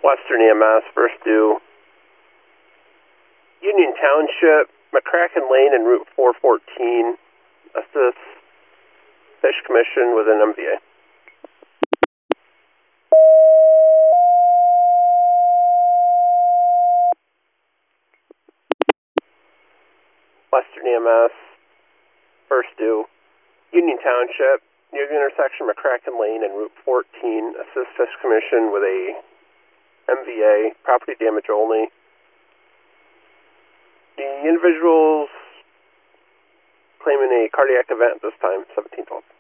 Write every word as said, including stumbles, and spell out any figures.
Western E M S, first due. Union Township, McCracken Lane and Route four fourteen. Assist Fish Commission with an M V A. Western E M S, first due. Union Township, near the intersection McCracken Lane and Route fourteen. Assist Fish Commission with a M V A, property damage only. The individuals claiming a cardiac event at this time, seventeen twelve.